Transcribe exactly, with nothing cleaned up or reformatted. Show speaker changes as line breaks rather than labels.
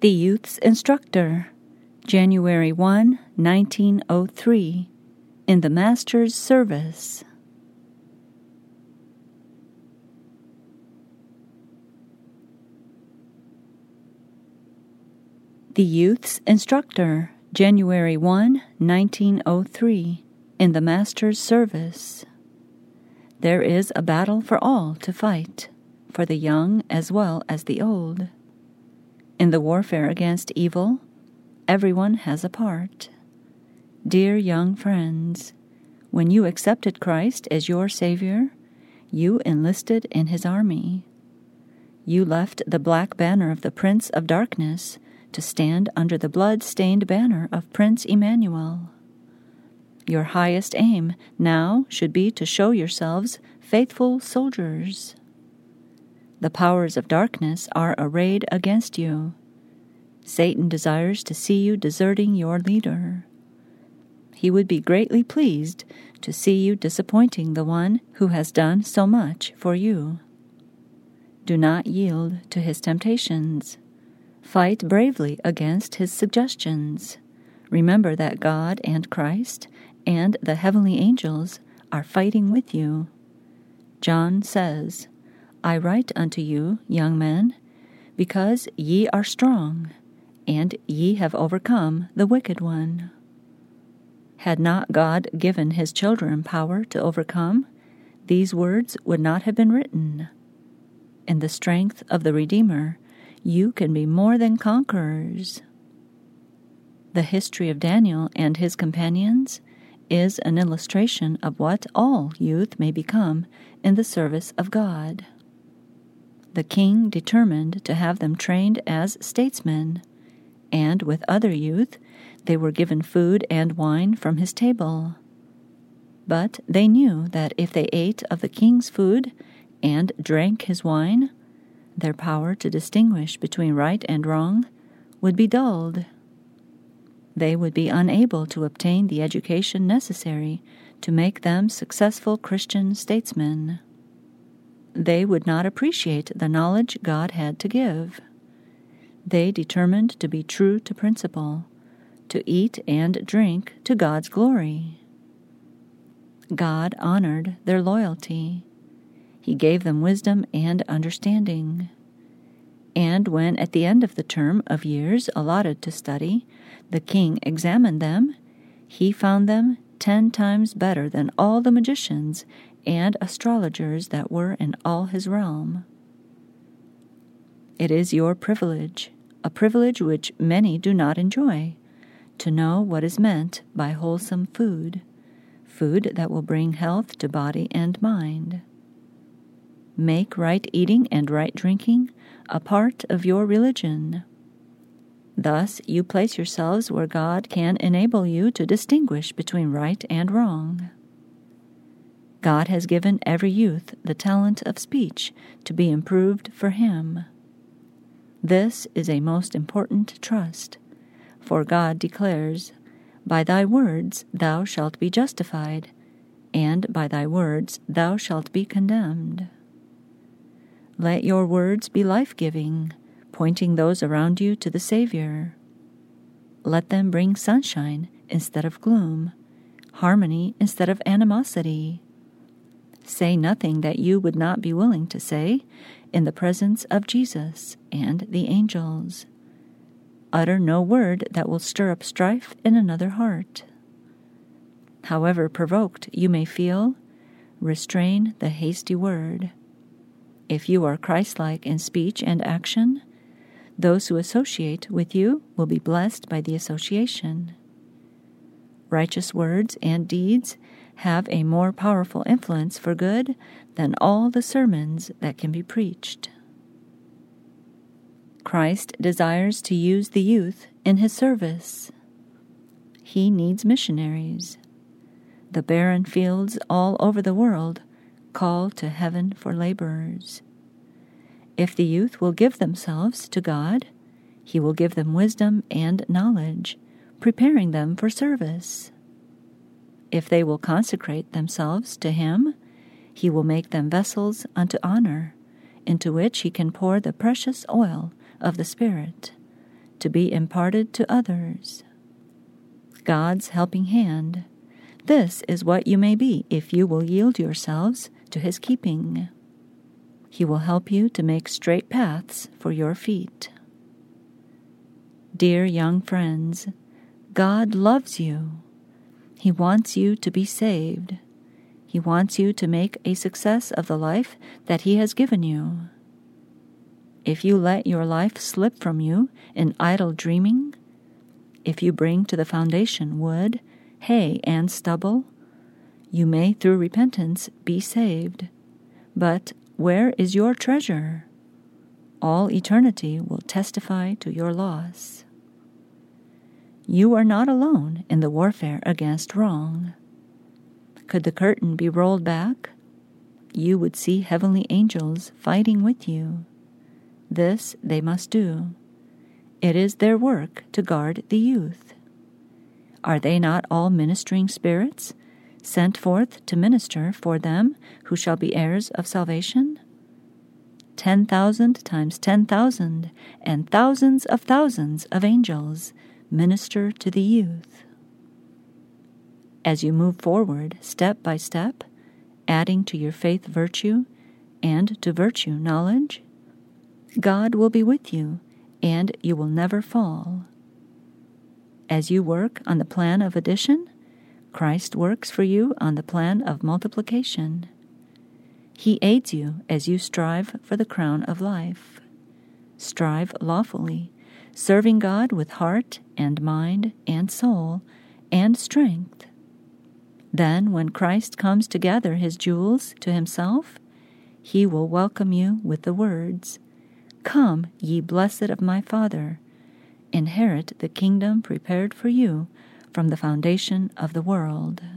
The Youth's Instructor, January first, nineteen oh three, in the Master's Service. The Youth's Instructor, January first, nineteen oh three, in the Master's Service. There is a battle for all to fight, for the young as well as the old. In the warfare against evil, everyone has a part. Dear young friends, when you accepted Christ as your Savior, you enlisted in His army. You left the black banner of the Prince of Darkness to stand under the blood-stained banner of Prince Emmanuel. Your highest aim now should be to show yourselves faithful soldiers. The powers of darkness are arrayed against you. Satan desires to see you deserting your leader. He would be greatly pleased to see you disappointing the one who has done so much for you. Do not yield to his temptations. Fight bravely against his suggestions. Remember that God and Christ and the heavenly angels are fighting with you. John says, I write unto you, young men, because ye are strong, and ye have overcome the wicked one. Had not God given his children power to overcome, these words would not have been written. In the strength of the Redeemer, you can be more than conquerors. The history of Daniel and his companions is an illustration of what all youth may become in the service of God. The king determined to have them trained as statesmen, and with other youth they were given food and wine from his table. But they knew that if they ate of the king's food and drank his wine, their power to distinguish between right and wrong would be dulled. They would be unable to obtain the education necessary to make them successful Christian statesmen. They would not appreciate the knowledge God had to give. They determined to be true to principle, to eat and drink to God's glory. God honored their loyalty. He gave them wisdom and understanding. And when at the end of the term of years allotted to study, the king examined them, he found them ten times better than all the magicians and astrologers that were in all his realm. It is your privilege, a privilege which many do not enjoy, to know what is meant by wholesome food, food that will bring health to body and mind. Make right eating and right drinking a part of your religion. Thus you place yourselves where God can enable you to distinguish between right and wrong. God has given every youth the talent of speech to be improved for him. This is a most important trust, for God declares, By thy words thou shalt be justified, and by thy words thou shalt be condemned. Let your words be life-giving, pointing those around you to the Savior. Let them bring sunshine instead of gloom, harmony instead of animosity. Say nothing that you would not be willing to say in the presence of Jesus and the angels. Utter no word that will stir up strife in another heart. However provoked you may feel, restrain the hasty word. If you are Christ-like in speech and action, those who associate with you will be blessed by the association. Righteous words and deeds have a more powerful influence for good than all the sermons that can be preached. Christ desires to use the youth in his service. He needs missionaries. The barren fields all over the world call to heaven for laborers. If the youth will give themselves to God, he will give them wisdom and knowledge, preparing them for service. If they will consecrate themselves to him, he will make them vessels unto honor, into which he can pour the precious oil of the Spirit, to be imparted to others. God's helping hand. This is what you may be if you will yield yourselves to His keeping. He will help you to make straight paths for your feet. Dear young friends, God loves you. He wants you to be saved. He wants you to make a success of the life that He has given you. If you let your life slip from you in idle dreaming, if you bring to the foundation wood, hay, and stubble, you may through repentance be saved. But where is your treasure? All eternity will testify to your loss. You are not alone in the warfare against wrong. Could the curtain be rolled back, you would see heavenly angels fighting with you. This they must do. It is their work to guard the youth. Are they not all ministering spirits, sent forth to minister for them who shall be heirs of salvation? Ten thousand times ten thousand and thousands of thousands of angels minister to the youth. As you move forward step by step, adding to your faith virtue, and to virtue knowledge, God will be with you, and you will never fall. As you work on the plan of addition, Christ works for you on the plan of multiplication. He aids you as you strive for the crown of life. Strive lawfully, serving God with heart and mind and soul and strength. Then, when Christ comes to gather His jewels to Himself, He will welcome you with the words, "Come, ye blessed of my Father, inherit the kingdom prepared for you from the foundation of the world."